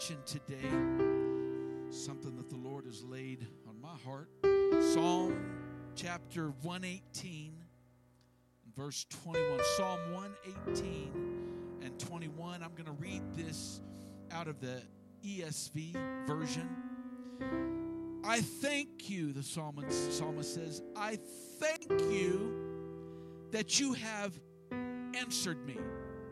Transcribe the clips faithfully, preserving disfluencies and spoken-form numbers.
Today, something that the Lord has laid on my heart. Psalm chapter one eighteen, verse twenty-one. Psalm one eighteen and twenty-one. I'm going to read this out of the E S V version. I thank you, the psalmist, psalmist says, I thank you that you have answered me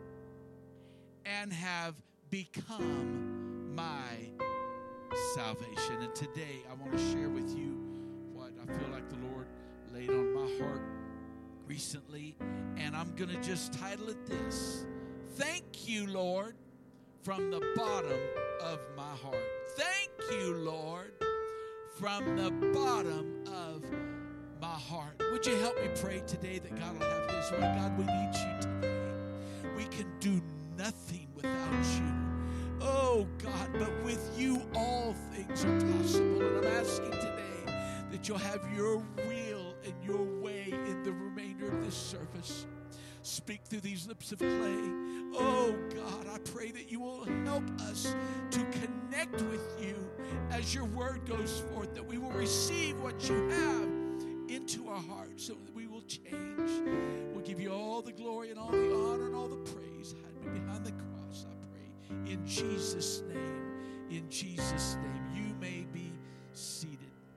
and have become my salvation. And today I want to share with you what I feel like the Lord laid on my heart recently, and I'm going to just title it this: Thank you, Lord, from the bottom of my heart. Thank you, Lord, from the bottom of my heart. Would you help me pray today that God will have His way? God, we need you today. We can do nothing without you. Oh, God, but with you all things are possible. And I'm asking today that you'll have your will and your way in the remainder of this service. Speak through these lips of clay. Oh, God, I pray that you will help us to connect with you as your word goes forth, that we will receive what you have into our hearts so that we will change. We'll give you all the glory and all the honor and all the praise. Hide me behind the cross, I pray. In Jesus' name, in Jesus' name, you may be seated.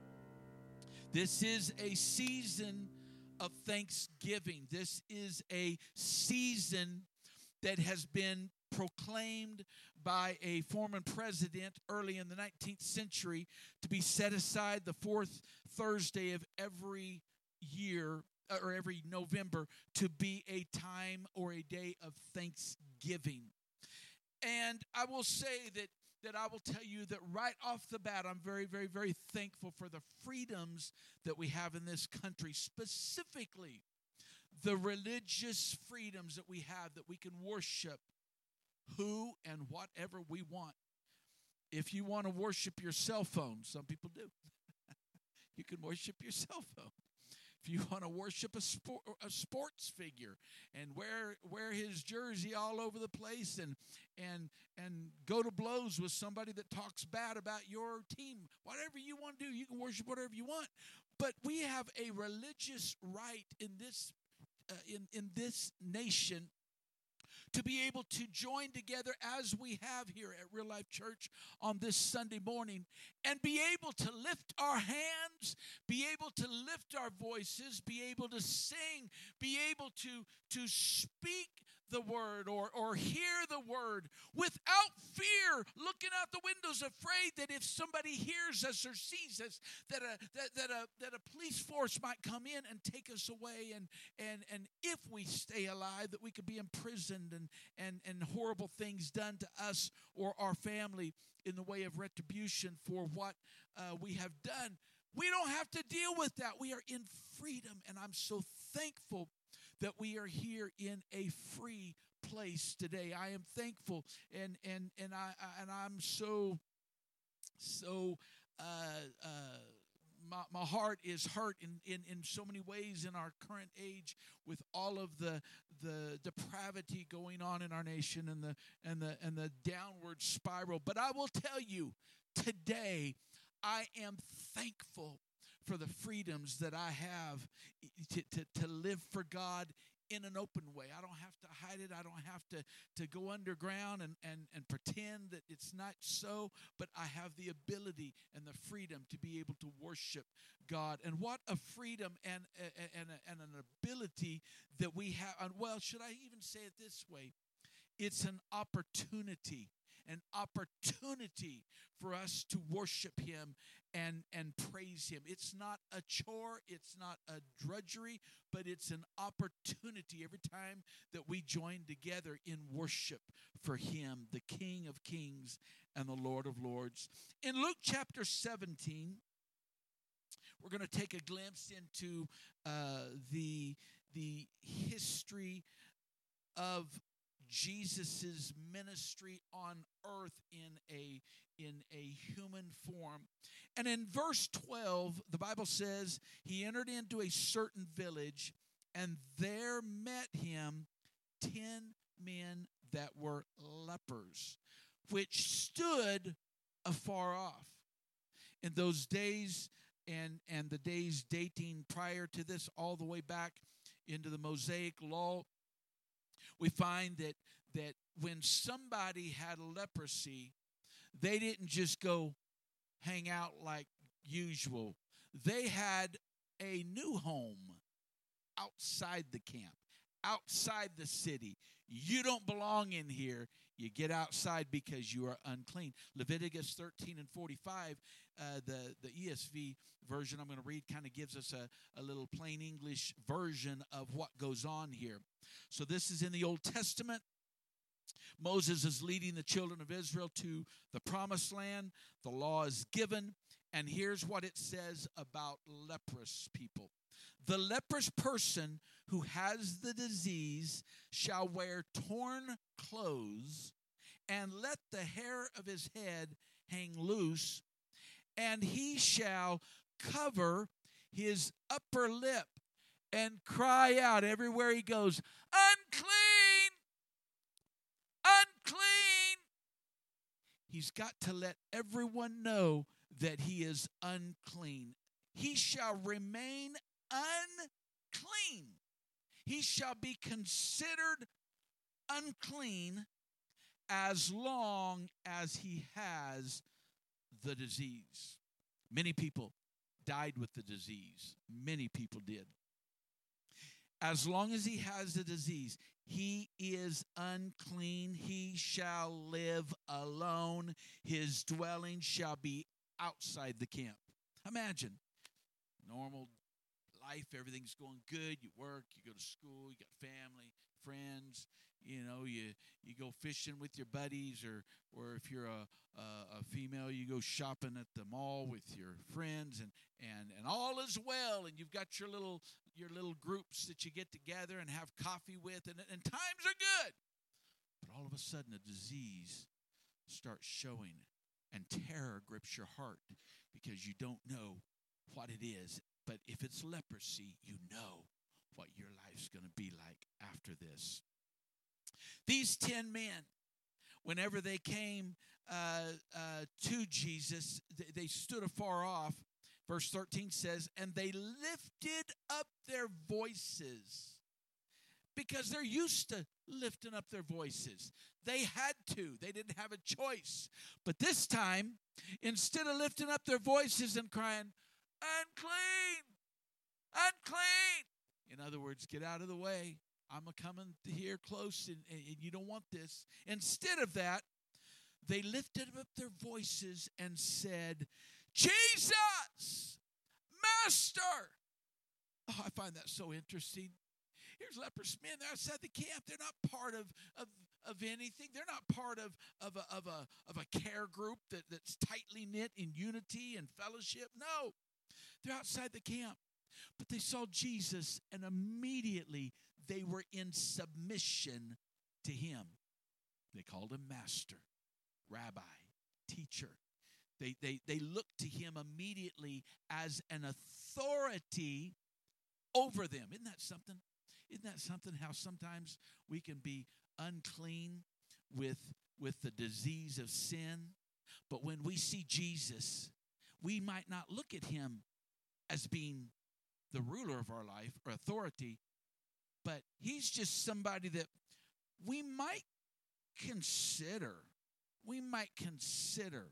This is a season of thanksgiving. This is a season that has been proclaimed by a former president early in the nineteenth century to be set aside the fourth Thursday of every year or every November to be a time or a day of thanksgiving. And I will say that that I will tell you that right off the bat, I'm very, very, very thankful for the freedoms that we have in this country, specifically the religious freedoms that we have, that we can worship who and whatever we want. If you want to worship your cell phone, some people do. You can worship your cell phone. If you want to worship a, sport, a sports figure and wear wear his jersey all over the place and and and go to blows with somebody that talks bad about your team, whatever you want to do, you can worship whatever you want. But we have a religious right in this uh, in in this nation to be able to join together as we have here at Real Life Church on this Sunday morning and be able to lift our hands, be able to lift our voices, be able to sing, be able to, to speak the word or, or hear the word without fear, looking out the windows, afraid that if somebody hears us or sees us, that a that, that a that a police force might come in and take us away, and and and if we stay alive, that we could be imprisoned and and and horrible things done to us or our family in the way of retribution for what uh, we have done. We don't have to deal with that. We are in freedom, and I'm so thankful that we are here in a free place today. I am thankful, and and and I and I'm so so uh, uh, my my heart is hurt in, in in so many ways in our current age with all of the the depravity going on in our nation and the and the and the downward spiral. But I will tell you today, I am thankful for the freedoms that I have to, to, to live for God in an open way. I don't have to hide it. I don't have to, to go underground and, and, and pretend that it's not so, but I have the ability and the freedom to be able to worship God. And what a freedom and, and, and an ability that we have. And well, should I even say it this way? It's an opportunity, an opportunity for us to worship Him and, and praise Him. It's not a chore, it's not a drudgery, but it's an opportunity every time that we join together in worship for Him, the King of Kings and the Lord of Lords. In Luke chapter seventeen, we're going to take a glimpse into uh, the, the history of Jesus' ministry on earth in a in a human form. And in verse twelve, the Bible says, he entered into a certain village, and there met him ten men that were lepers. which stood afar off. In those days, and, and the days dating prior to this, all the way back into the Mosaic law, we find that, that when somebody had leprosy, they didn't just go hang out like usual. They had a new home outside the camp, outside the city. You don't belong in here. You get outside because you are unclean. Leviticus thirteen and forty-five, uh, the, the E S V version I'm going to read kind of gives us a, a little plain English version of what goes on here. So this is in the Old Testament. Moses is leading the children of Israel to the promised land. The law is given. And here's what it says about leprous people. The leprous person who has the disease shall wear torn clothes and let the hair of his head hang loose, and he shall cover his upper lip and cry out everywhere he goes, unclean, unclean. He's got to let everyone know that he is unclean. He shall remain unclean. He shall be considered unclean as long as he has the disease. Many people died with the disease. Many people did. As long as he has the disease, he is unclean. He shall live alone. His dwelling shall be outside the camp. Imagine normal life, everything's going good. You work, you go to school, you got family, friends. You know, you you go fishing with your buddies, or or if you're a, a a female, you go shopping at the mall with your friends, and and and all is well, and you've got your little your little groups that you get together and have coffee with, and and times are good. But all of a sudden, a disease starts showing, and terror grips your heart because you don't know what it is. But if it's leprosy, you know what your life's going to be like after this. These ten men, whenever they came uh, uh, to Jesus, they, they stood afar off. Verse thirteen says, and they lifted up their voices, because they're used to lifting up their voices. They had to. They didn't have a choice. But this time, instead of lifting up their voices and crying, unclean, unclean. In other words, get out of the way. I'm coming here close, and, and you don't want this. Instead of that, they lifted up their voices and said, Jesus, Master. Oh, I find that so interesting. Here's leprous men. They're outside the camp. They're not part of, of, of anything. They're not part of, of, a, of, a, of a care group that, that's tightly knit in unity and fellowship. No, they're outside the camp. But they saw Jesus, and immediately they were in submission to him. They called him Master, Rabbi, Teacher. They, they, they looked to him immediately as an authority over them. Isn't that something? Isn't that something, how sometimes we can be unclean with, with the disease of sin? But when we see Jesus, we might not look at him as being the ruler of our life or authority, but he's just somebody that we might consider. We might consider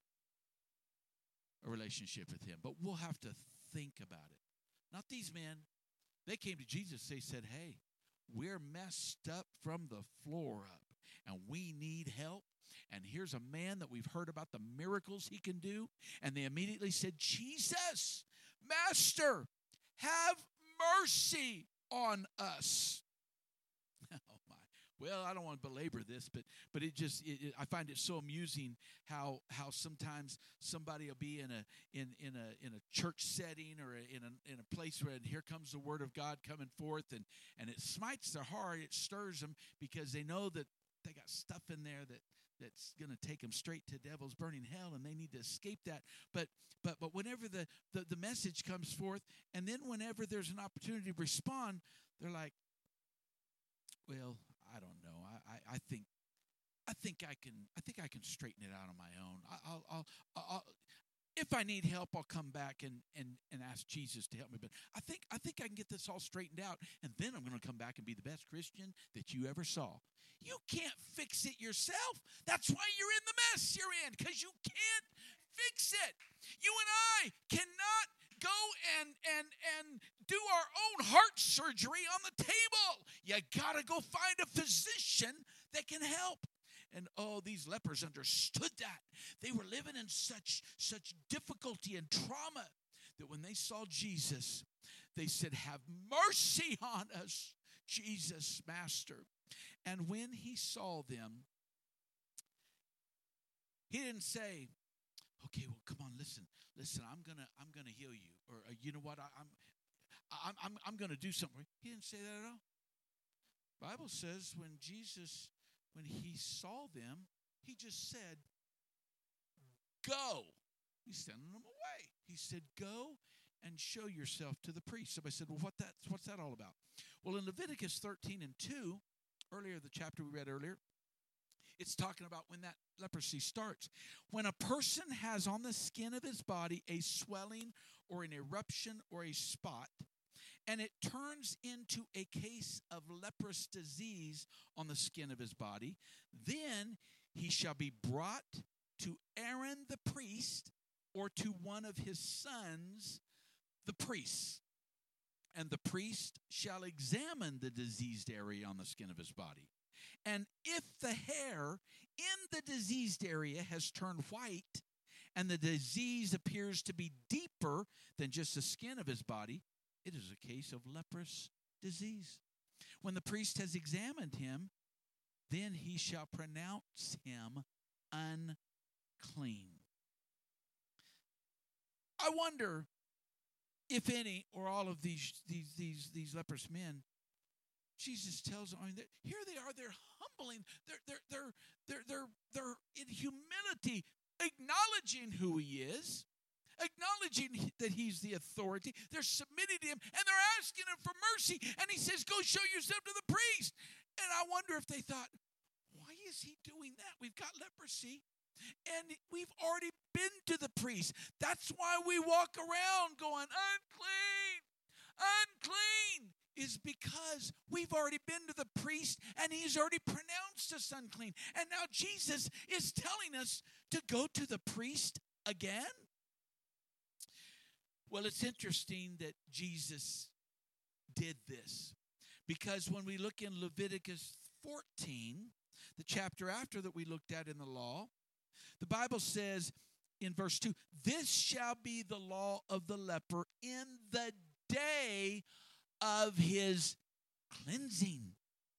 a relationship with him, but we'll have to think about it. Not these men. They came to Jesus. They said, hey, we're messed up from the floor up, and we need help. And here's a man that we've heard about the miracles he can do. And they immediately said, Jesus, Master, have mercy on us. Oh, my. Well, I don't want to belabor this, but but it just, it, it, I find it so amusing how how sometimes somebody will be in a in in a in a church setting or a, in a in a place where, and here comes the word of God coming forth, and and it smites their heart, it stirs them, because they know that they got stuff in there that that's going to take them straight to devil's burning hell, and they need to escape that. But but but whenever the, the, the message comes forth, and then whenever there's an opportunity to respond, they're like, well, I don't know. I, I, I think I think I can. I think I can straighten it out on my own. I, I'll, I'll, I'll, if I need help, I'll come back and, and, and ask Jesus to help me. But I think I think I can get this all straightened out, and then I'm going to come back and be the best Christian that you ever saw. You can't fix it yourself. That's why you're in the mess you're in, because you can't fix it. You and I cannot go and and and do our own heart surgery on the table. You got to go find a physician that can help. And oh, these lepers understood that. They were living in such such difficulty and trauma that when they saw Jesus, they said, "Have mercy on us, Jesus, Master." And when he saw them, he didn't say, "Okay, well, come on, listen, listen. I'm gonna, I'm gonna heal you," or uh, you know what? I, I'm, I'm, I'm, I'm gonna do something. He didn't say that at all. Bible says when Jesus, when he saw them, he just said, "Go." He's sending them away. He said, "Go and show yourself to the priest." Somebody said, "Well, what that? What's that all about?" Well, in Leviticus thirteen and two, earlier the chapter we read earlier, it's talking about when that leprosy starts. When a person has on the skin of his body a swelling or an eruption or a spot, and it turns into a case of leprous disease on the skin of his body, then he shall be brought to Aaron the priest or to one of his sons, the priests. And the priest shall examine the diseased area on the skin of his body. And if the hair in the diseased area has turned white, and the disease appears to be deeper than just the skin of his body, it is a case of leprous disease. When the priest has examined him, then he shall pronounce him unclean. I wonder if any or all of these these these these leprous men, Jesus tells them, I mean, here they are, they're humbling, they're they're they're they're they're they're in humility, acknowledging who he is, acknowledging that he's the authority. They're submitting to him, and they're asking him for mercy. And he says, "Go show yourself to the priest." And I wonder if they thought, why is he doing that? We've got leprosy, and we've already been to the priest. That's why we walk around going, unclean, unclean, is because we've already been to the priest, and he's already pronounced us unclean. And now Jesus is telling us to go to the priest again? Well, it's interesting that Jesus did this, because when we look in Leviticus fourteen, the chapter after that we looked at in the law, the Bible says in verse two, "This shall be the law of the leper in the day of his cleansing.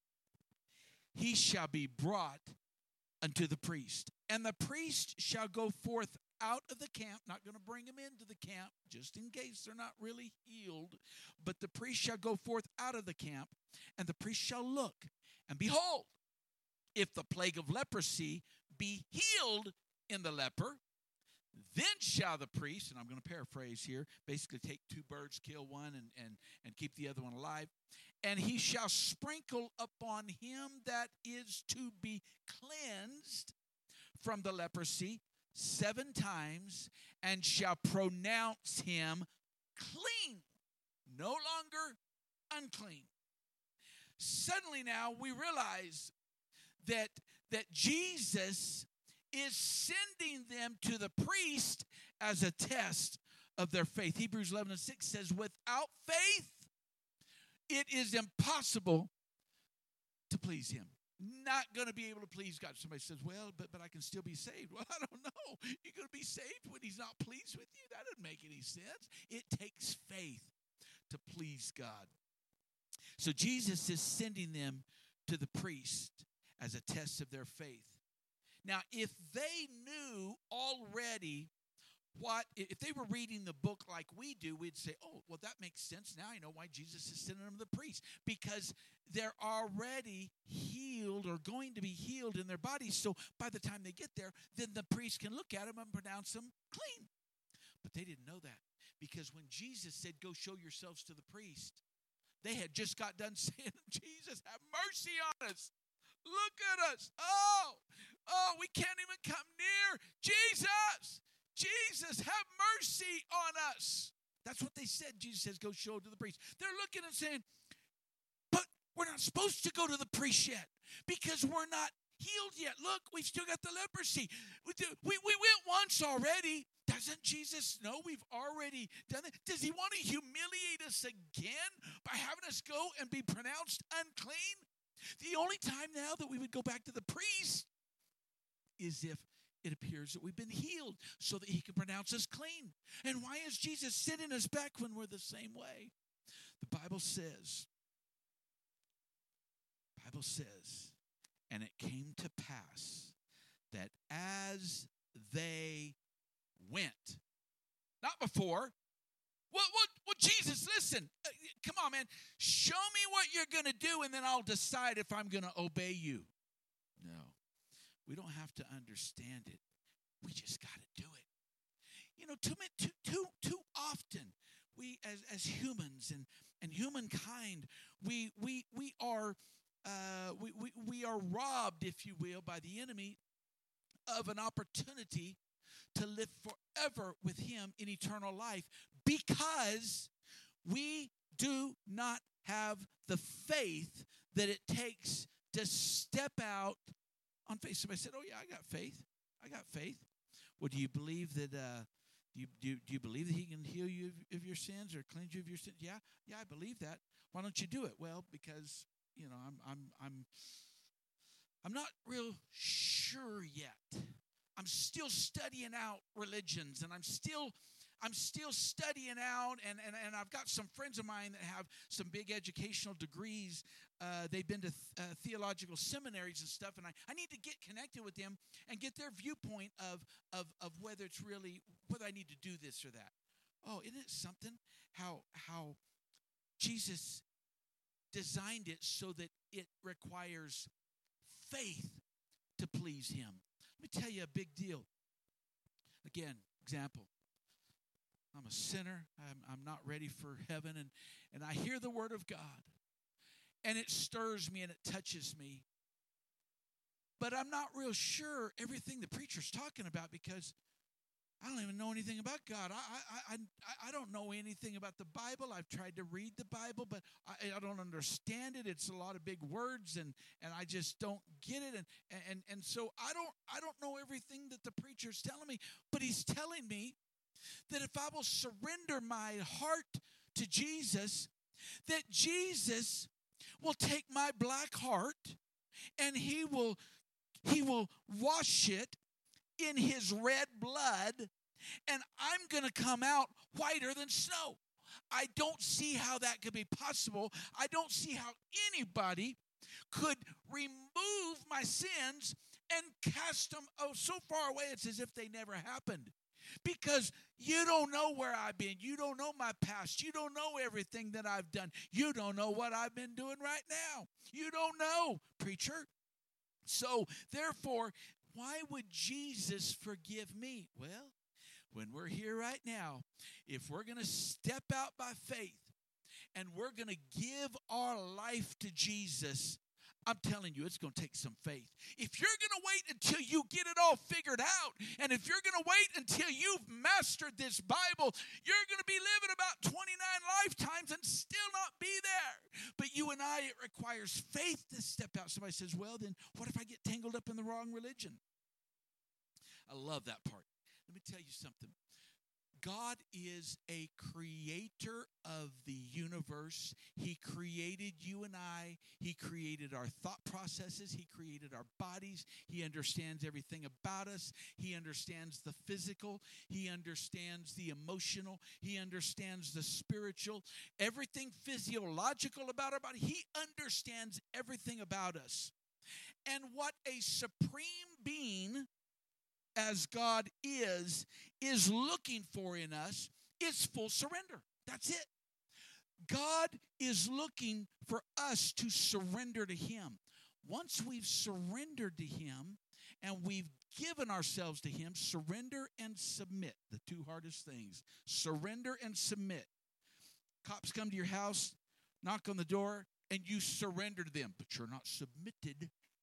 He shall be brought unto the priest, and the priest shall go forth out of the camp," not going to bring them into the camp, just in case they're not really healed, "but the priest shall go forth out of the camp, and the priest shall look, and behold, if the plague of leprosy be healed in the leper, then shall the priest," and I'm going to paraphrase here, basically take two birds, kill one, and, and, and keep the other one alive, "and he shall sprinkle upon him that is to be cleansed from the leprosy seven times, and shall pronounce him clean," no longer unclean. Suddenly now we realize that, that Jesus is sending them to the priest as a test of their faith. Hebrews eleven and six says, "Without faith, it is impossible to please him." Not going to be able to please God. Somebody says, "Well, but, but I can still be saved." Well, I don't know. You're going to be saved when he's not pleased with you? That doesn't make any sense. It takes faith to please God. So Jesus is sending them to the priest as a test of their faith. Now, if they knew already what, if they were reading the book like we do, we'd say, "Oh, well, that makes sense. Now I know why Jesus is sending them to the priest." Because they're already healed or going to be healed in their bodies. So by the time they get there, then the priest can look at them and pronounce them clean. But they didn't know that. Because when Jesus said, "Go show yourselves to the priest," they had just got done saying, "Jesus, have mercy on us. Look at us. Oh, oh, we can't even come near. Jesus, Jesus, have mercy on us. That's what they said. Jesus says, go show it to the priest. They're looking and saying, but we're not supposed to go to the priest yet because we're not healed yet. Look, we've still got the leprosy. We, do, we, we went once already. Doesn't Jesus know we've already done it? Does he want to humiliate us again by having us go and be pronounced unclean? The only time now that we would go back to the priest is if it appears that we've been healed so that he can pronounce us clean. And why is Jesus sending us back when we're the same way? The Bible says, Bible says, and it came to pass that as they went, not before. Well, well, well Jesus, listen, uh, come on, man. Show me what you're going to do, and then I'll decide if I'm going to obey you. No, we don't have to understand it. We just got to do it. You know, too, too, too, too often, we as as humans and, and humankind, we we we are uh, we, we we are robbed, if you will, by the enemy of an opportunity to live forever with him in eternal life because we do not have the faith that it takes to step out on faith. Somebody said, oh, yeah, I got faith. I got faith. Well, do you believe that, uh, do, you, do, do you believe that he can heal you of, of your sins or cleanse you of your sins? Yeah, yeah, I believe that. Why don't you do it? Well, because, you know, I'm, I'm, I'm, I'm not real sure yet. I'm still studying out religions, and I'm still I'm still studying out, and, and, and I've got some friends of mine that have some big educational degrees. Uh, they've been to th- uh, theological seminaries and stuff, and I, I need to get connected with them and get their viewpoint of, of, of whether it's really, whether I need to do this or that. Oh, isn't it something how how Jesus designed it so that it requires faith to please him? Let me tell you a big deal. Again, example. I'm a sinner. I'm, I'm not ready for heaven. And, and I hear the word of God. And it stirs me and it touches me. But I'm not real sure everything the preacher's talking about because I don't even know anything about God. I I I, I don't know anything about the Bible. I've tried to read the Bible, but I, I don't understand it. It's a lot of big words, and, and I just don't get it. And, and and so I don't I don't know everything that the preacher's telling me, but he's telling me that if I will surrender my heart to Jesus, that Jesus will take my black heart and he will he will wash it in his red blood, and I'm going to come out whiter than snow. I don't see how that could be possible. I don't see how anybody could remove my sins and cast them oh so far away it's as if they never happened. Because you don't know where I've been. You don't know my past. You don't know everything that I've done. You don't know what I've been doing right now. You don't know, preacher. So, therefore, why would Jesus forgive me? Well, when we're here right now, if we're going to step out by faith and we're going to give our life to Jesus, I'm telling you, it's going to take some faith. If you're going to wait until you get it all figured out, and if you're going to wait until you've mastered this Bible, you're going to be living about twenty-nine lifetimes and still not be there. But you and I, it requires faith to step out. Somebody says, well, then what if I get tangled up in the wrong religion? I love that part. Let me tell you something. God is a creator of the universe. He created you and I. He created our thought processes. He created our bodies. He understands everything about us. He understands the physical. He understands the emotional. He understands the spiritual. Everything physiological about our body. He understands everything about us. And what a supreme being as God is, is looking for in us is full surrender. That's it. God is looking for us to surrender to him. Once we've surrendered to him and we've given ourselves to him, surrender and submit, the two hardest things. Surrender and submit. Cops come to your house, knock on the door, and you surrender to them, but you're not submitted.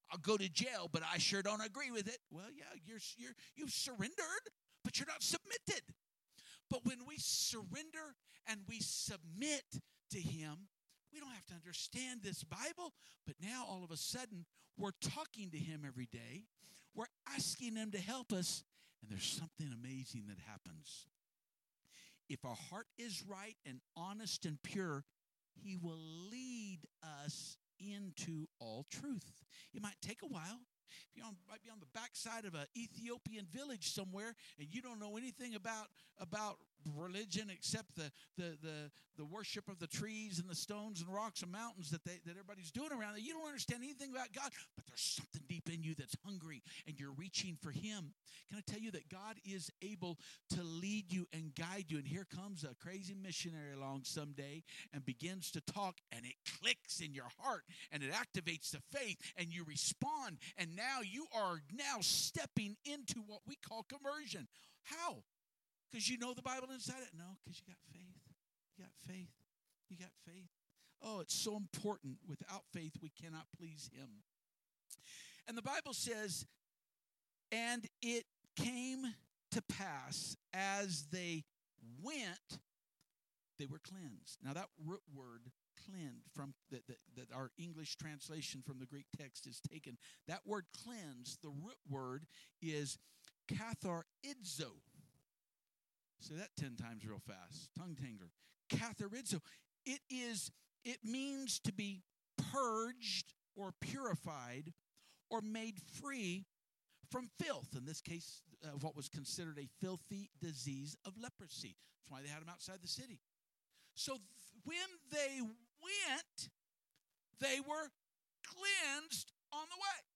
I'll go to jail, but I sure don't agree with it. Well, yeah, you're, you're, you've surrendered, but you're not submitted. But when we surrender and we submit to him, we don't have to understand this Bible, but now all of a sudden we're talking to him every day. We're asking him to help us, and there's something amazing that happens. If our heart is right and honest and pure, he will lead us into all truth. It might take a while. You know, might be on the backside of an Ethiopian village somewhere, and you don't know anything about about religion except the the the the worship of the trees and the stones and rocks and mountains that they that everybody's doing around there. You don't understand anything about God, but there's something deep in you that's hungry, and you're reaching for him. Can I tell you that God is able to lead you and guide you? And here comes a crazy missionary along someday and begins to talk, and it clicks in your heart, and it activates the faith, and you respond, and now you are now stepping into what we call conversion. How? Because you know the Bible inside it? No, because you got faith. You got faith. You got faith. Oh, it's so important. Without faith, we cannot please him. And the Bible says, and it came to pass as they went, they were cleansed. Now that root word, cleansed, from that, that, that our English translation from the Greek text is taken. That word cleanse, the root word is katharizo. Say that ten times real fast. Tongue tangler. Katharizo. It is, it means to be purged or purified or made free from filth. In this case, uh, what was considered a filthy disease of leprosy. That's why they had them outside the city. So th- when they went, they were cleansed on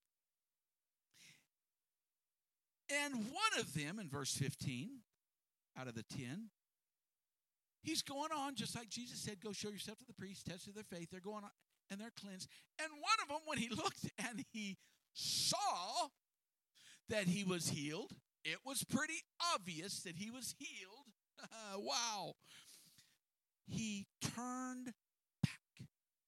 the way. And one of them, in verse fifteen, out of the ten, he's going on, just like Jesus said, go show yourself to the priest, test their faith. They're going on, and they're cleansed. And one of them, when he looked and he saw that he was healed, it was pretty obvious that he was healed. Wow. He turned back,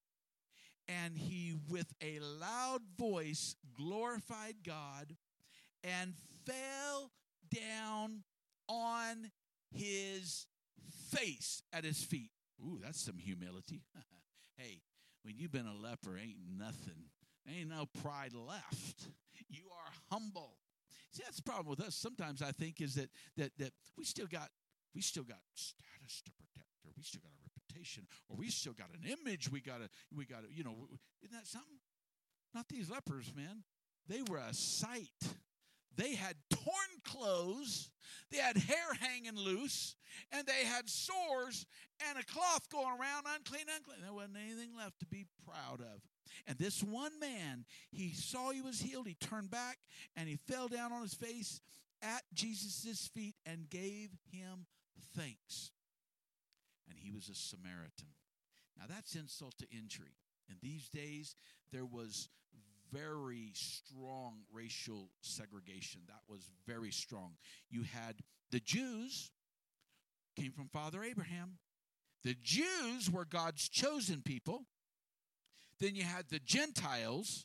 and he, with a loud voice, glorified God and fell down on his face at his feet. Ooh, that's some humility. Hey, when you've been a leper, ain't nothing. Ain't no pride left. You are humble. See, that's the problem with us sometimes, I think, is that that that we still got we still got status to protect, or we still got a reputation, or we still got an image we gotta we gotta, you know, isn't that something? Not these lepers, man. They were a sight. They had torn clothes, they had hair hanging loose, and they had sores and a cloth going around, unclean, unclean. There wasn't anything left to be proud of. And this one man, he saw he was healed, he turned back, and he fell down on his face at Jesus' feet and gave him thanks. And he was a Samaritan. Now that's insult to injury. In these days, there was very strong racial segregation. That was very strong. You had the Jews, came from Father Abraham. The Jews were God's chosen people. Then you had the Gentiles.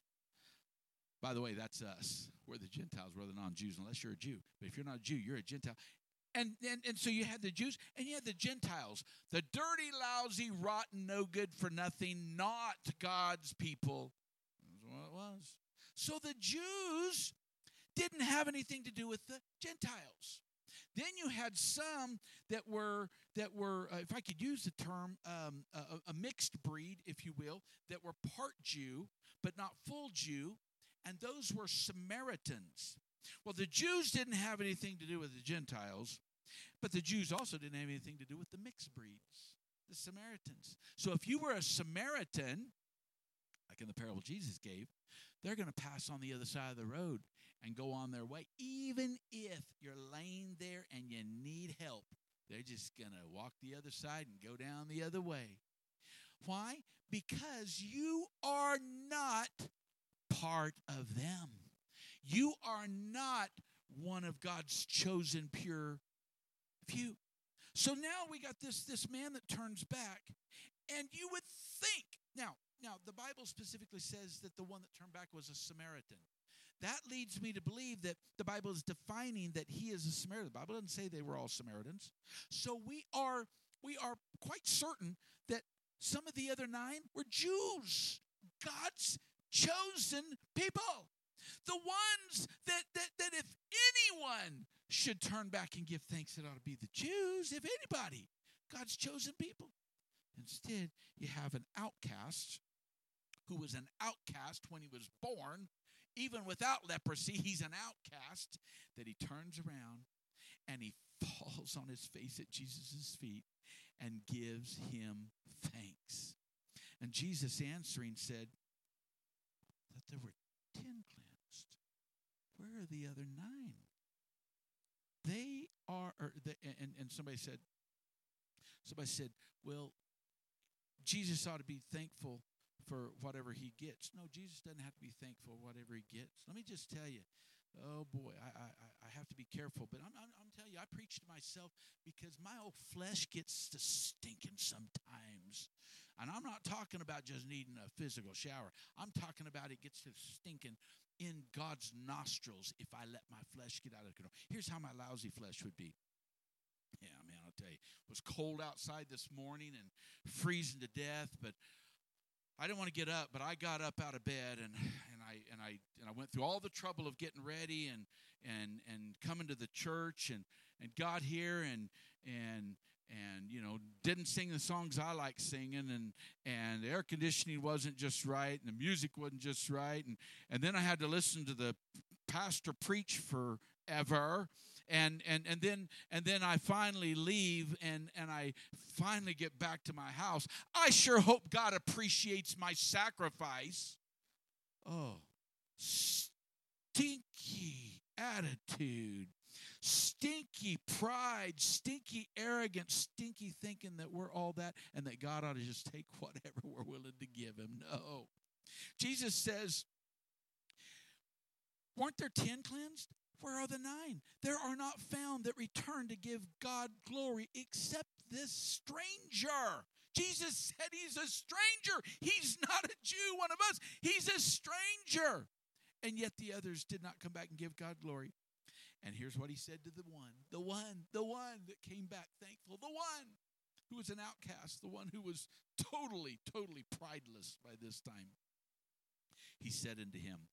By the way, that's us. We're the Gentiles. We're the non-Jews, unless you're a Jew. But if you're not a Jew, you're a Gentile. And, and, and so you had the Jews, and you had the Gentiles. The dirty, lousy, rotten, no good for nothing, not God's people. That's what it was. So the Jews didn't have anything to do with the Gentiles. Then you had some that were, that were uh, if I could use the term, um, a, a mixed breed, if you will, that were part Jew, but not full Jew, and those were Samaritans. Well, the Jews didn't have anything to do with the Gentiles, but the Jews also didn't have anything to do with the mixed breeds, the Samaritans. So if you were a Samaritan, like in the parable Jesus gave, they're going to pass on the other side of the road and go on their way. Even if you're laying there and you need help, they're just going to walk the other side and go down the other way. Why? Because you are not part of them. You are not one of God's chosen pure few. So now we got this, this man that turns back, and you would think, now, now, the Bible specifically says that the one that turned back was a Samaritan. That leads me to believe that the Bible is defining that he is a Samaritan. The Bible doesn't say they were all Samaritans. So we are we are quite certain that some of the other nine were Jews, God's chosen people. The ones that, that, that if anyone should turn back and give thanks, it ought to be the Jews, if anybody, God's chosen people. Instead, you have an outcast who was an outcast when he was born. Even without leprosy, he's an outcast, that he turns around and he falls on his face at Jesus' feet and gives him thanks. And Jesus answering said that there were ten cleansed. Where are the other nine? They are, or the, and, and somebody said, somebody said, well, Jesus ought to be thankful for whatever he gets. No, Jesus doesn't have to be thankful for whatever he gets. Let me just tell you, oh boy, I I, I have to be careful. But I'm, I'm, I'm telling you, I preach to myself because my old flesh gets to stinking sometimes. And I'm not talking about just needing a physical shower. I'm talking about it gets to stinking in God's nostrils if I let my flesh get out of control. Here's how my lousy flesh would be. Yeah, man, I'll tell you. It was cold outside this morning and freezing to death, but I didn't want to get up, but I got up out of bed and, and I and I and I went through all the trouble of getting ready and and and coming to the church and, and got here and and and you know didn't sing the songs I like singing and and the air conditioning wasn't just right and the music wasn't just right and and then I had to listen to the pastor preach forever. And and and then and then I finally leave and, and I finally get back to my house. I sure hope God appreciates my sacrifice. Oh, stinky attitude, stinky pride, stinky arrogance, stinky thinking that we're all that and that God ought to just take whatever we're willing to give him. No. Jesus says, weren't there ten cleansed? Where are the nine? There are not found that return to give God glory except this stranger. Jesus said he's a stranger. He's not a Jew, one of us. He's a stranger. And yet the others did not come back and give God glory. And here's what he said to the one, the one, the one that came back thankful, the one who was an outcast, the one who was totally, totally prideless by this time. He said unto him,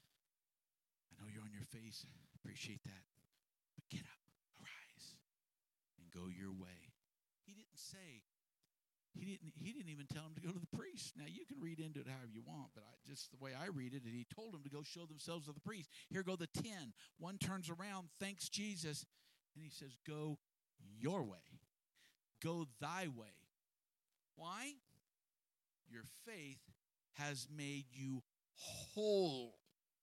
I know you're on your face. Appreciate that. But get up, arise, and go your way. He didn't say, he didn't he didn't even tell him to go to the priest. Now, you can read into it however you want, but I, just the way I read it, and he told him to go show themselves to the priest. Here go the ten. One turns around, thanks Jesus, and he says, go your way. Go thy way. Why? Your faith has made you whole.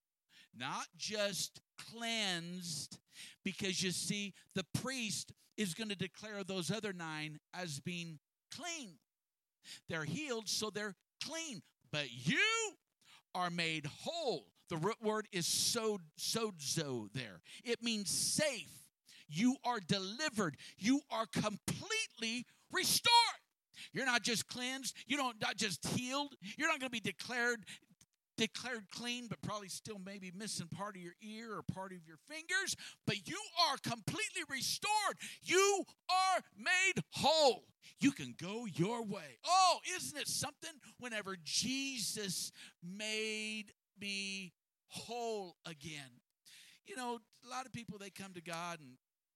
Not just cleansed, because you see, the priest is going to declare those other nine as being clean. They're healed, so they're clean. But you are made whole. The root word is sod, sozo there. It means safe. You are delivered. You are completely restored. You're not just cleansed. You don't not just healed. You're not going to be declared declared clean, but probably still maybe missing part of your ear or part of your fingers. But you are completely restored. You are made whole. You can go your way. Oh, isn't it something whenever Jesus made me whole again? You know, a lot of people, they come to God and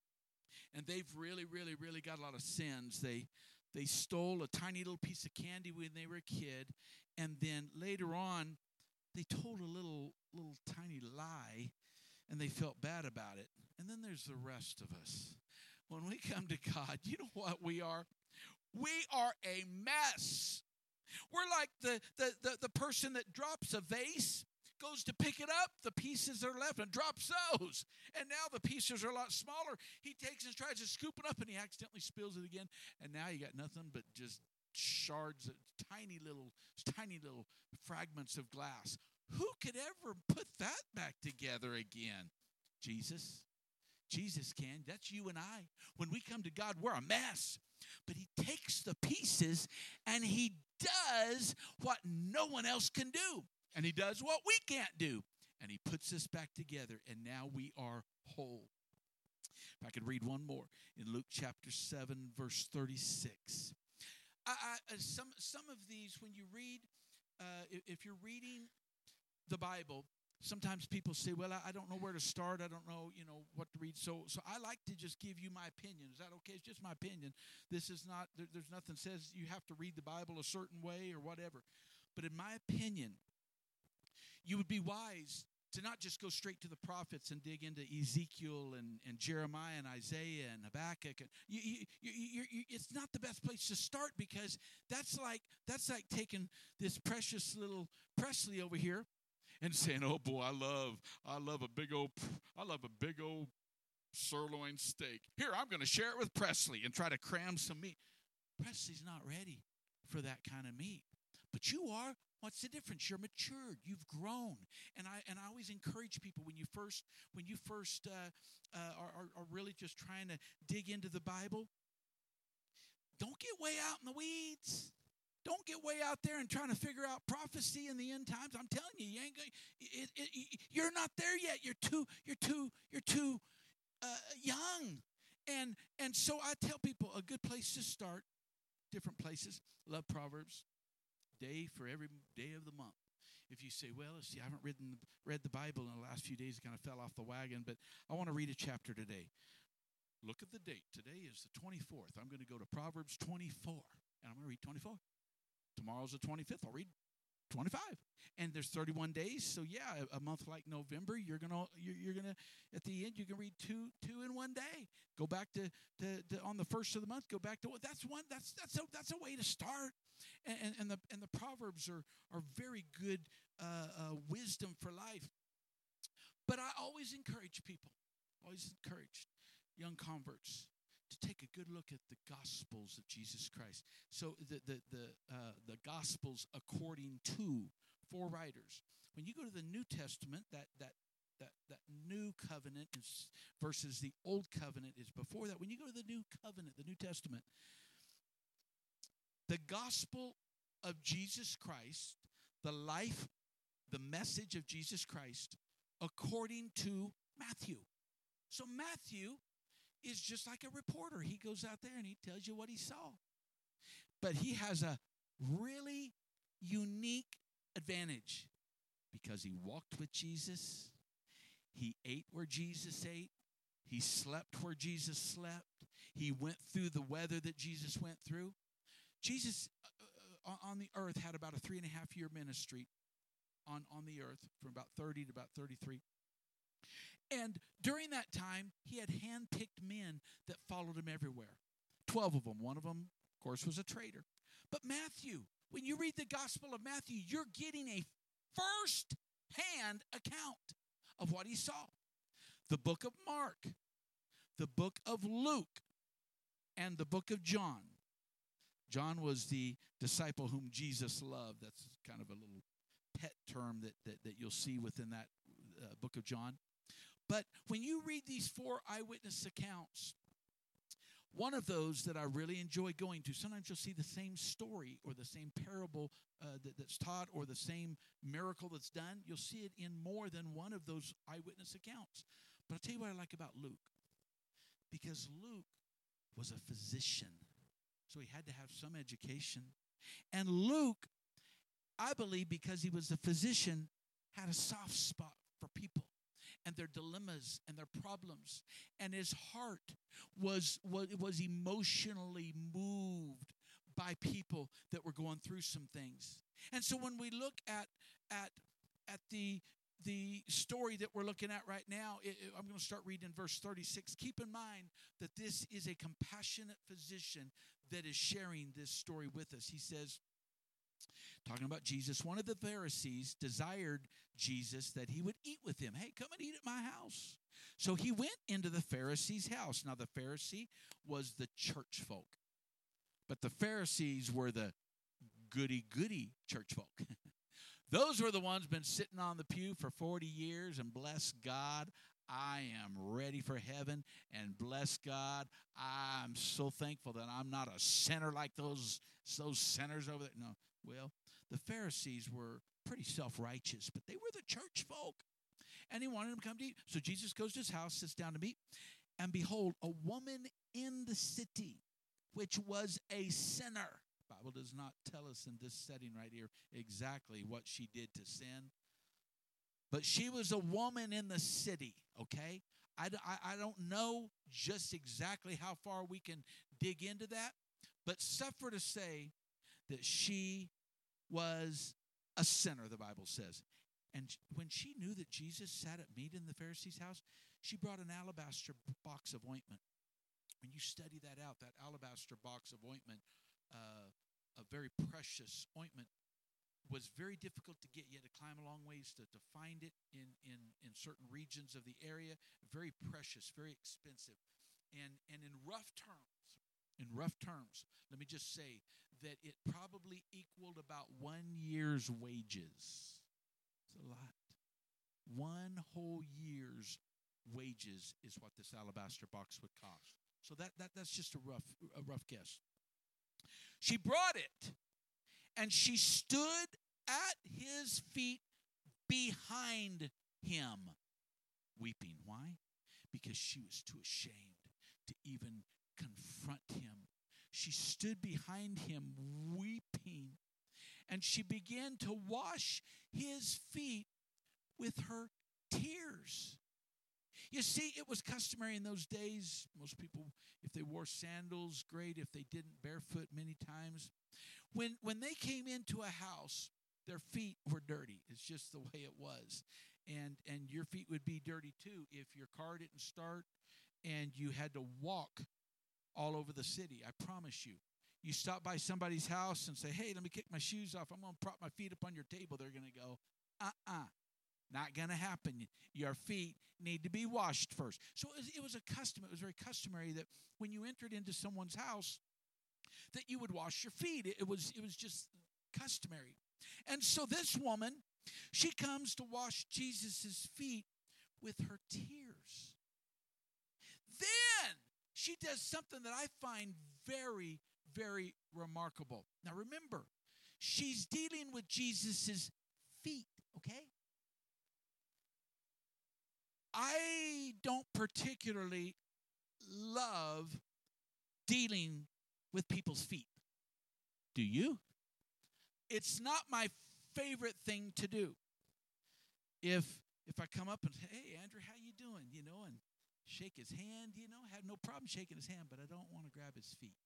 and they've really, really, really got a lot of sins. They they stole a tiny little piece of candy when they were a kid, and then later on, they told a little, little tiny lie, and they felt bad about it. And then there's the rest of us. When we come to God, you know what we are? We are a mess. We're like the, the, the, the person that drops a vase, goes to pick it up, the pieces are left, and drops those. And now the pieces are a lot smaller. He takes and tries to scoop it up, and he accidentally spills it again. And now you got nothing but just shards of tiny little, tiny little fragments of glass. Who could ever put that back together again? Jesus. Jesus can. That's you and I. When we come to God, we're a mess. But he takes the pieces and he does what no one else can do. And he does what we can't do. And he puts us back together, and now we are whole. If I could read one more in Luke chapter seven, verse thirty-six. I, I, some, some of these, when you read, uh, if you're reading the Bible, sometimes people say, well, I, I don't know where to start. I don't know, you know, what to read. So so I like to just give you my opinion. Is that okay? It's just my opinion. This is not, there, there's nothing says you have to read the Bible a certain way or whatever. But in my opinion, you would be wise to not just go straight to the prophets and dig into Ezekiel and, and Jeremiah and Isaiah and Habakkuk. And you, you, you, you, you, it's not the best place to start, because that's like that's like taking this precious little Presley over here and saying, "Oh boy, I love I love a big old I love a big old sirloin steak. Here, I'm going to share it with Presley and try to cram some meat." Presley's not ready for that kind of meat, but you are. What's the difference? You're matured. You've grown. And I and I always encourage people, when you first when you first uh, uh, are, are really just trying to dig into the Bible, don't get way out in the weeds. Don't get way out there and trying to figure out prophecy in the end times. I'm telling you, you ain't gonna, it, it, it, you're not there yet. You're too you're too you're too uh, young. And and so I tell people, a good place to start. Different places. Love Proverbs. Day for every day of the month. If you say, well, see, I haven't read the, read the Bible in the last few days, it kind of fell off the wagon, but I want to read a chapter today. Look at the date. Today is the twenty-fourth. I'm going to go to Proverbs twenty-four, and I'm going to read twenty-four. Tomorrow's the twenty-fifth. I'll read twenty-five. And there's thirty-one days, so yeah, a, a month like November, you're gonna you're, you're gonna at the end you can read two two in one day. Go back to, to, to on the first of the month. Go back to what that's one that's that's a that's a way to start. And, and, and the and the Proverbs are are very good uh, uh, wisdom for life. But I always encourage people, always encourage young converts to take a good look at the Gospels of Jesus Christ. So the the the uh, the Gospels according to four writers. When you go to the New Testament, that that that that new covenant is versus the old covenant is before that. When you go to the new covenant, the New Testament, the gospel of Jesus Christ, the life, the message of Jesus Christ, according to Matthew. So Matthew is just like a reporter. He goes out there and he tells you what he saw. But he has a really unique advantage because he walked with Jesus. He ate where Jesus ate. He slept where Jesus slept. He went through the weather that Jesus went through. Jesus uh, on the earth had about a three and a half year ministry on, on the earth, from about thirty to about thirty-three. And during that time, he had hand-picked men that followed him everywhere. Twelve of them. One of them, of course, was a traitor. But Matthew, when you read the Gospel of Matthew, you're getting a first-hand account of what he saw. The book of Mark, the book of Luke, and the book of John. John was the disciple whom Jesus loved. That's kind of a little pet term that, that, that you'll see within that uh, book of John. But when you read these four eyewitness accounts, one of those that I really enjoy going to, sometimes you'll see the same story or the same parable uh, that, that's taught or the same miracle that's done. You'll see it in more than one of those eyewitness accounts. But I'll tell you what I like about Luke. Because Luke was a physician. So he had to have some education. And Luke, I believe because he was a physician, had a soft spot for people and their dilemmas and their problems. And his heart was, was, was emotionally moved by people that were going through some things. And so when we look at, at, at the, the story that we're looking at right now, it, it, I'm going to start reading in verse thirty-six. Keep in mind that this is a compassionate physician that is sharing this story with us. He says, talking about Jesus, one of the Pharisees desired Jesus that he would eat with him. Hey, come and eat at my house. So he went into the Pharisee's house. Now, the Pharisee was the church folk, but the Pharisees were the goody-goody church folk. Those were the ones been sitting on the pew for forty years, and bless God, I am ready for heaven, and bless God, I'm so thankful that I'm not a sinner like those, those sinners over there. No, Well, the Pharisees were pretty self-righteous, but they were the church folk. And he wanted them to come to eat. So Jesus goes to his house, sits down to meat. And behold, a woman in the city, which was a sinner. The Bible does not tell us in this setting right here exactly what she did to sin. But she was a woman in the city, okay? I, I, I don't know just exactly how far we can dig into that. But suffer to say that she was a sinner, the Bible says. And when she knew that Jesus sat at meat in the Pharisee's house, she brought an alabaster box of ointment. When you study that out, that alabaster box of ointment, uh, a very precious ointment, was very difficult to get. You had to climb a long ways to, to find it in, in, in certain regions of the area. Very precious, very expensive. And, and in rough terms, in rough terms, let me just say that it probably equaled about one year's wages. It's a lot. One whole year's wages is what this alabaster box would cost. So that, that that's just a rough a rough guess. She brought it, and she stood at his feet behind him, weeping. Why? Because she was too ashamed to even confront him. She stood behind him weeping, and she began to wash his feet with her tears. You see, it was customary in those days. Most people, if they wore sandals, great. If they didn't, barefoot many times. When, when they came into a house, their feet were dirty. It's just the way it was. And, and your feet would be dirty too if your car didn't start and you had to walk all over the city. I promise you. You stop by somebody's house and say, hey, let me kick my shoes off. I'm going to prop my feet up on your table. They're going to go, uh-uh. Not going to happen. Your feet need to be washed first. So it was, it was a custom. It was very customary that when you entered into someone's house, that you would wash your feet. It, it was it was just customary. And so this woman, she comes to wash Jesus' feet with her tears. Then she does something that I find very, very remarkable. Now remember, she's dealing with Jesus' feet, okay? I don't particularly love dealing with people's feet. Do you? It's not my favorite thing to do. If if I come up and say, hey, Andrew, how you doing? You know, and shake his hand, you know, I have no problem shaking his hand, but I don't want to grab his feet.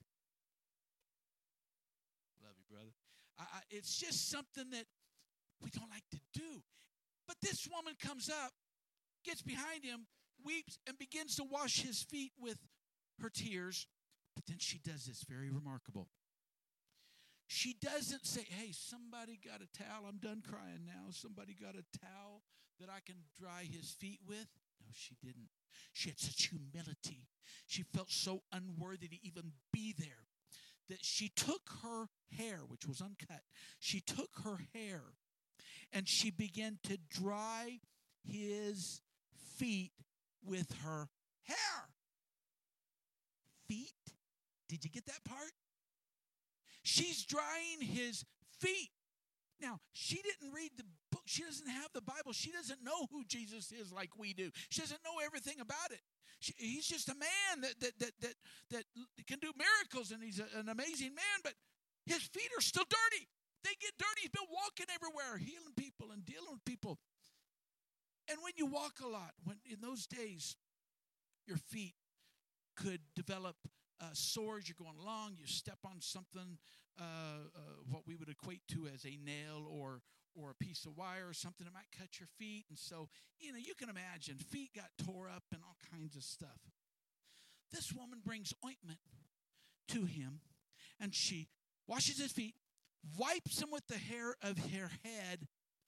Love you, brother. I, I, it's just something that we don't like to do. But this woman comes up, gets behind him, weeps, and begins to wash his feet with her tears. But then she does this very remarkable. She doesn't say, hey, somebody got a towel. I'm done crying now. Somebody got a towel that I can dry his feet with. No, she didn't. She had such humility. She felt so unworthy to even be there that she took her hair, which was uncut. She took her hair and she began to dry his feet with her hair. Feet? Did you get that part? She's drying his feet. Now, she didn't read the book. She doesn't have the Bible. She doesn't know who Jesus is like we do. She doesn't know everything about it. She, he's just a man that, that, that, that, that can do miracles, and he's a, an amazing man, but his feet are still dirty. They get dirty. He's been walking everywhere, healing people and dealing with people. And when you walk a lot, when in those days, your feet could develop uh, sores. You're going along, you step on something, uh, uh, what we would equate to as a nail or or a piece of wire or something that might cut your feet. And so, you know, you can imagine feet got tore up and all kinds of stuff. This woman brings ointment to him, and she washes his feet, wipes him with the hair of her head.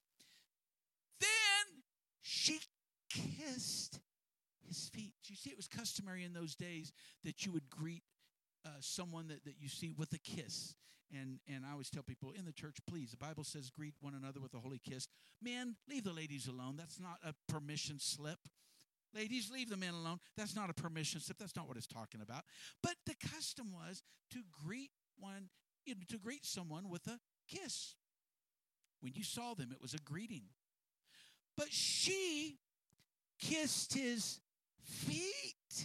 Then she kissed his feet. You see, it was customary in those days that you would greet uh, someone that, that you see with a kiss. And and I always tell people in the church, please, the Bible says greet one another with a holy kiss. Men, leave the ladies alone. That's not a permission slip. Ladies, leave the men alone. That's not a permission slip. That's not what it's talking about. But the custom was to greet one, you know, to greet someone with a kiss. When you saw them, it was a greeting. But she kissed his feet.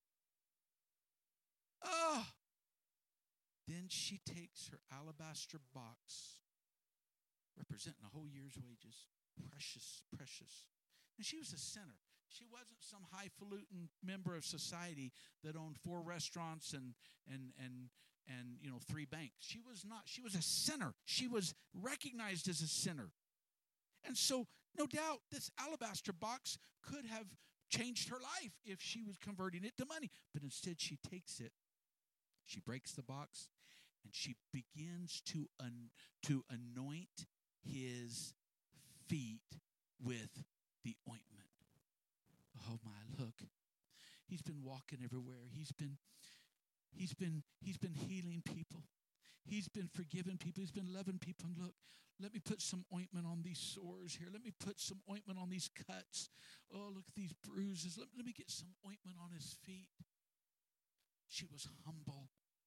Oh. Then she takes her alabaster box, representing a whole year's wages. Precious, precious. And she was a sinner. She wasn't some highfalutin member of society that owned four restaurants and and and and you know three banks. She was not. She was a sinner. She was recognized as a sinner. And so, no doubt, this alabaster box could have changed her life if she was converting it to money. But instead, she takes it. She breaks the box, and she begins to un- to anoint his feet with the ointment. Oh my, look. He's been walking everywhere. He's been he's been he's been healing people. He's been forgiving people. He's been loving people. And look, let me put some ointment on these sores here. Let me put some ointment on these cuts. Oh, look at these bruises. Let, let me get some ointment on his feet. She was humble.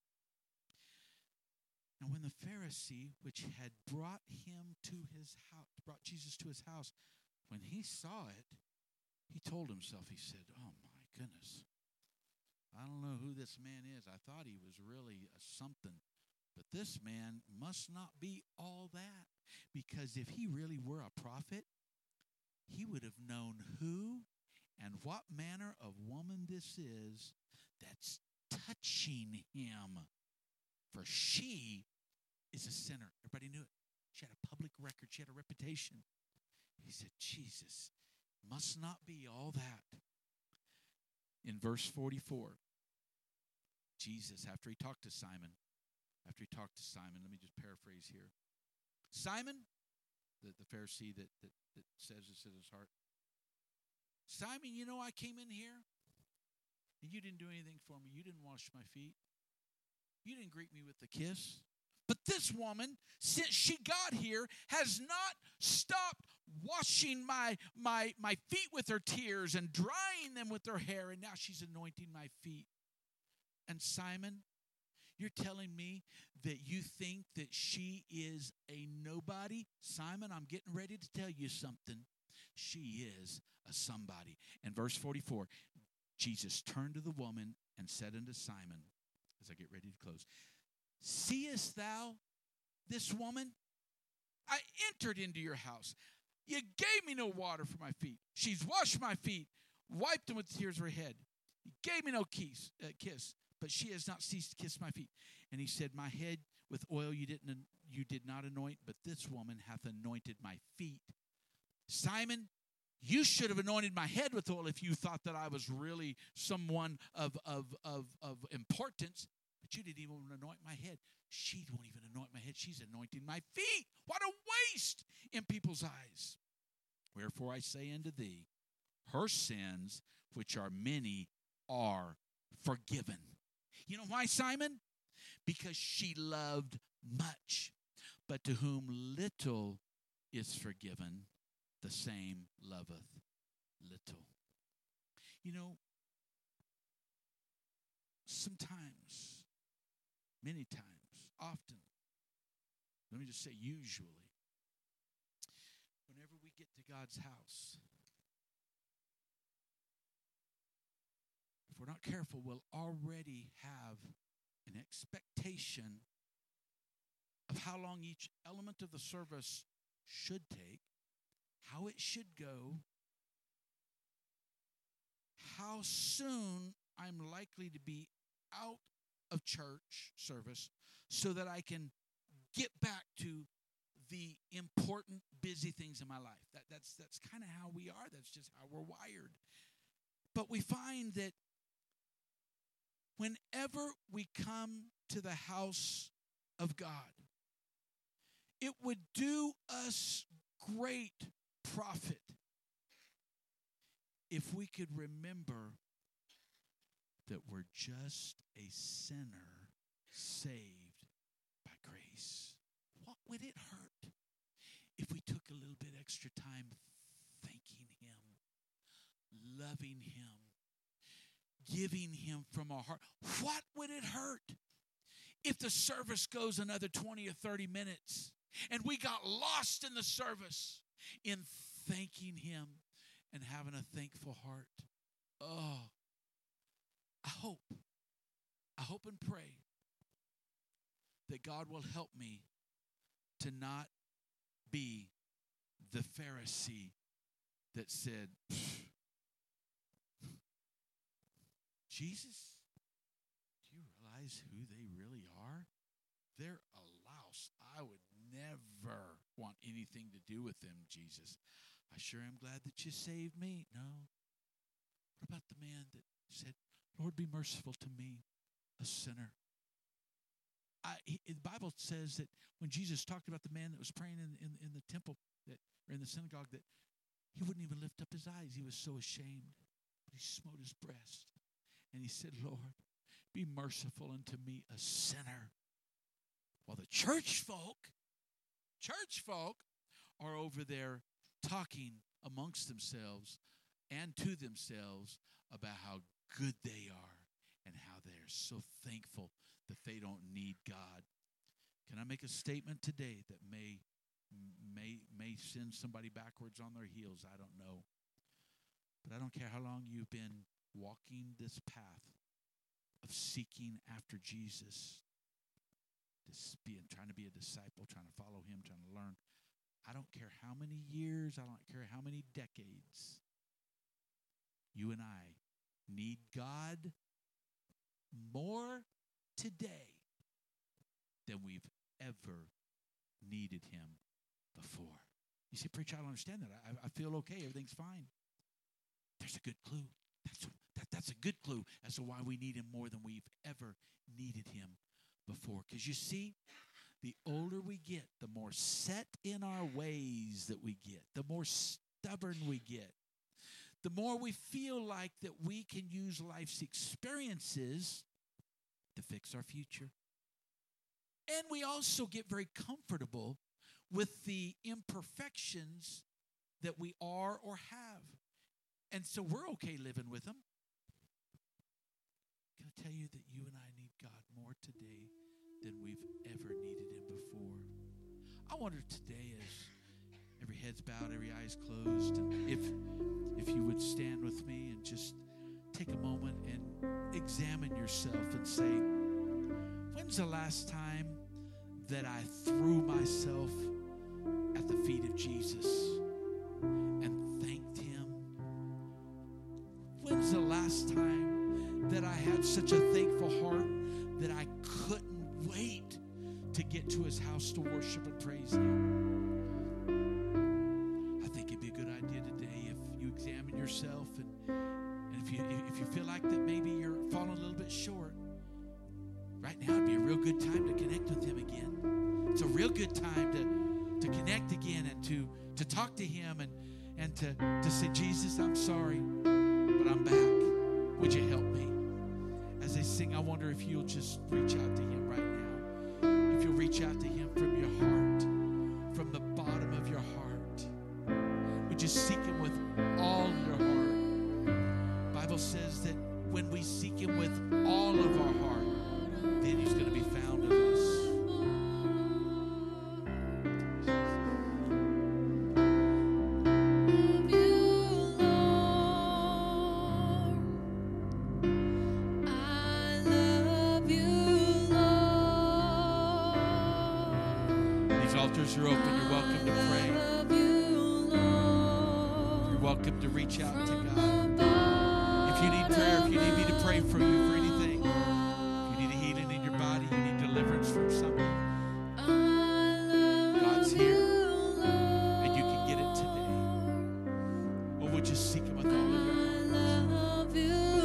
And when the Pharisee, which had brought him to his house, brought Jesus to his house, when he saw it, he told himself, he said, oh my goodness, I don't know who this man is. I thought he was really a something, but this man must not be all that, because if he really were a prophet, he would have known who and what manner of woman this is that's touching him, for she is a sinner. Everybody knew it. She had a public record. She had a reputation. He said, Jesus must not be all that. In verse forty-four, Jesus, after he talked to Simon, after he talked to Simon, let me just paraphrase here. Simon, the, the Pharisee that, that, that says this in his heart, Simon, you know, I came in here and you didn't do anything for me. You didn't wash my feet. You didn't greet me with a kiss. But this woman, since she got here, has not stopped washing my, my, my feet with her tears and drying them with her hair, and now she's anointing my feet. And Simon, you're telling me that you think that she is a nobody? Simon, I'm getting ready to tell you something. She is a somebody. And verse forty-four, Jesus turned to the woman and said unto Simon, as I get ready to close, seest thou this woman? I entered into your house. You gave me no water for my feet. She's washed my feet, wiped them with the tears of her head. You gave me no kiss, uh, kiss, but she has not ceased to kiss my feet. And he said, my head with oil you didn't, you did not anoint, but this woman hath anointed my feet. Simon, you should have anointed my head with oil if you thought that I was really someone of, of, of, of importance. But you didn't even anoint my head. She won't even anoint my head. She's anointing my feet. What a waste in people's eyes. Wherefore I say unto thee, her sins, which are many, are forgiven. You know why, Simon? Because she loved much. But to whom little is forgiven, the same loveth little. You know, sometimes, many times, often, let me just say usually, whenever we get to God's house, if we're not careful, we'll already have an expectation of how long each element of the service should take, how it should go, how soon I'm likely to be out of church service so that I can get back to the important, busy things in my life. That, that's that's kind of how we are. That's just how we're wired. But we find that whenever we come to the house of God, it would do us great profit if we could remember that we're just a sinner saved by grace. What would it hurt if we took a little bit extra time thanking him, loving him, giving him from our heart? What would it hurt if the service goes another twenty or thirty minutes And we got lost in the service in thanking him and having a thankful heart. Oh, I hope, I hope and pray that God will help me to not be the Pharisee that said, Jesus, do you realize who they really are? They're a louse. I would never want anything to do with them, Jesus. I sure am glad that you saved me. No. What about the man that said, Lord, be merciful to me, a sinner? I, he, the Bible says that when Jesus talked about the man that was praying in, in, in the temple that, or in the synagogue, that he wouldn't even lift up his eyes. He was so ashamed. But he smote his breast. And he said, Lord, be merciful unto me, a sinner. Well, the church folk, church folk are over there talking amongst themselves and to themselves about how good they are and how they are so thankful that they don't need God. Can I make a statement today that may may may send somebody backwards on their heels? I don't know. But I don't care how long you've been walking this path of seeking after Jesus, this being trying to be a disciple, trying to follow him, trying to learn. I don't care how many years, I don't care how many decades. You and I need God more today than we've ever needed him before. You say, preacher, I don't understand that. I, I feel okay. Everything's fine. There's a good clue. That's, that, that's a good clue as to why we need him more than we've ever needed him before. Because you see, the older we get, the more set in our ways that we get, the more stubborn we get, the more we feel like that we can use life's experiences to fix our future. And we also get very comfortable with the imperfections that we are or have. And so we're okay living with them. Can I tell you that you and I need God more today than we've ever needed him before? I wonder today, as every head's bowed, every eye's closed, and if if you would stand with me and just take a moment and examine yourself and say, when's the last time that I threw myself at the feet of Jesus and thanked him? When's the last time that I had such a thankful heart that I couldn't wait to get to his house to worship and praise him? I think it'd be a good idea today if you examine yourself and, and if you if you feel like that maybe you're falling a little bit short, right now would be a real good time to connect with him again. It's a real good time to, to connect again and to, to talk to him and, and to, to say, Jesus, I'm sorry, but I'm back. Would you help me? As they sing, I wonder if you'll just reach out to him right now. If you'll reach out to him from your heart, from the bottom of your heart. Would you seek him with all your heart? The Bible says that when we seek him with all of our heart, then he's going to be found of us. These altars are open. You're welcome to pray. You're welcome to reach out to God. If you need prayer, if you need me to pray for you for anything, you need deliverance from something, God's here, and you can get it today. Or would you seek him with all of your heart?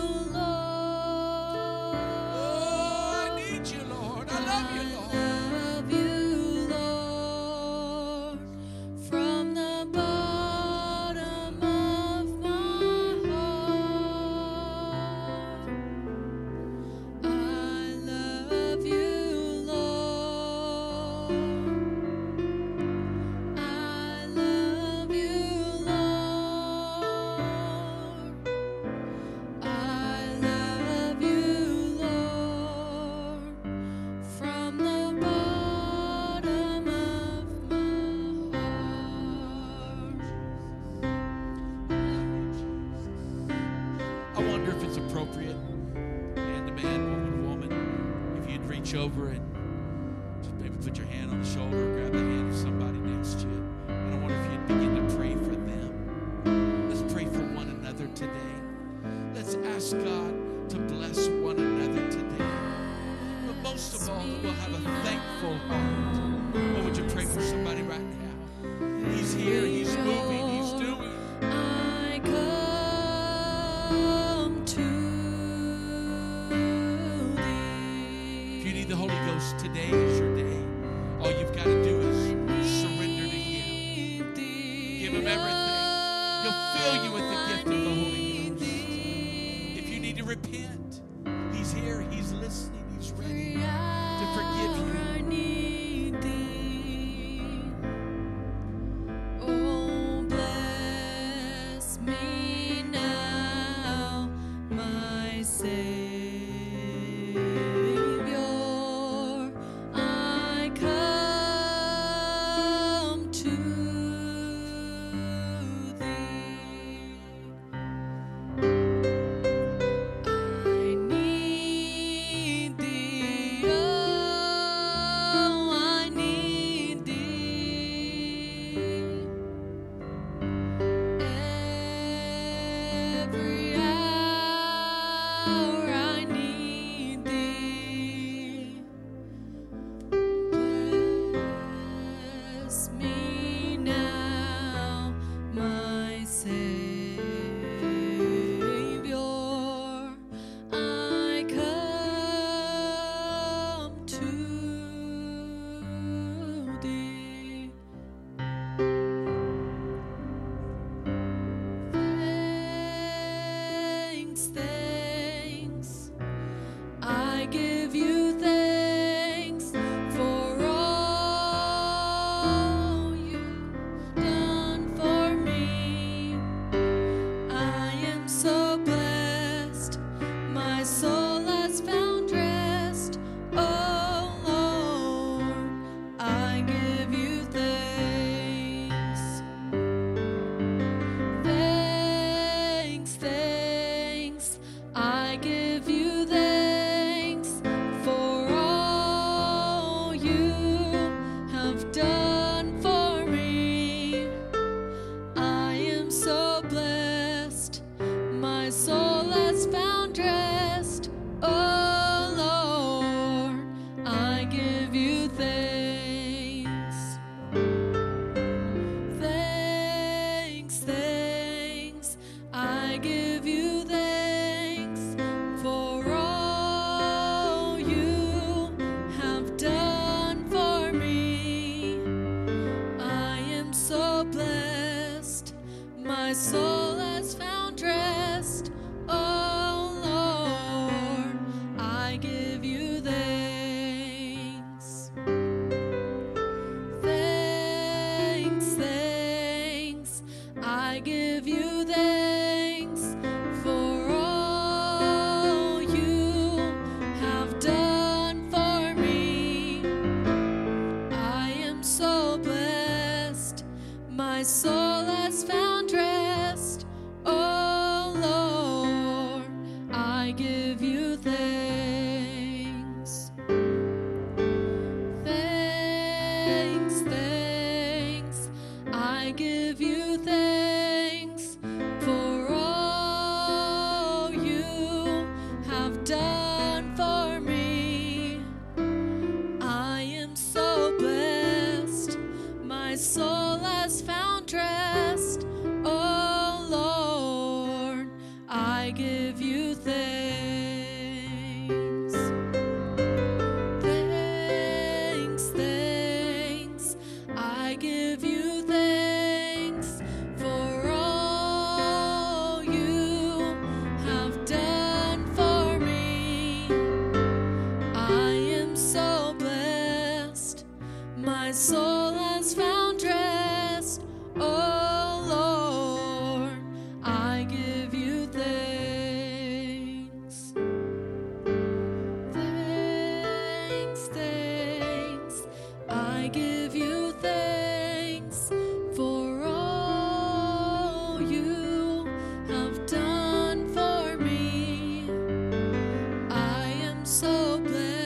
Oh, I need you, Lord. I love you, Lord. From the bottom of my heart. reach over and just maybe put your hand on the shoulder, or grab the hand of somebody next to you. And I wonder if you'd begin to pray for them. Let's pray for one another today. Let's ask God to bless one another today. But most of all, that we'll have a thankful heart. Oh, would you pray for somebody right now? He's here, He's moving, He's doing. I come to Thee. If you need the Holy Ghost, today is your day. All you've got to do is surrender to Him. Give Him everything. He'll fill you with the gift of the Holy Ghost. If you need to repent, He's here, He's listening, He's ready to forgive you. I need Thee. Oh, bless me now, my Savior. I come to Thee. I need Thee, oh, I need Thee. Every hour I need Thee. Bless me now, my Savior. I come to Thee. Thanks, thanks. I give you thanks for all you've done for me. I am so blessed, my soul has found rest. Oh Lord, I give you thanks. Thanks, thanks. I give you thanks for all you have done for me. I am so blessed, my soul has found rest. Oh Lord, I give you thanks. Thanks, thanks. I give you thanks for all you have done for me. I am so blessed, my soul has found rest. Oh Lord, I give you thanks. Thanks, thanks. I give you thanks for all you have done for me. I am so blessed, my soul has found rest. Oh Lord, I give you thanks. Thanks, thanks. I give you thanks for all you have done for me. I am so blessed, my soul has found rest. Oh Lord, I give you thanks. Thanks, thanks. I give you thanks for all you have done for me. I am so blessed, my soul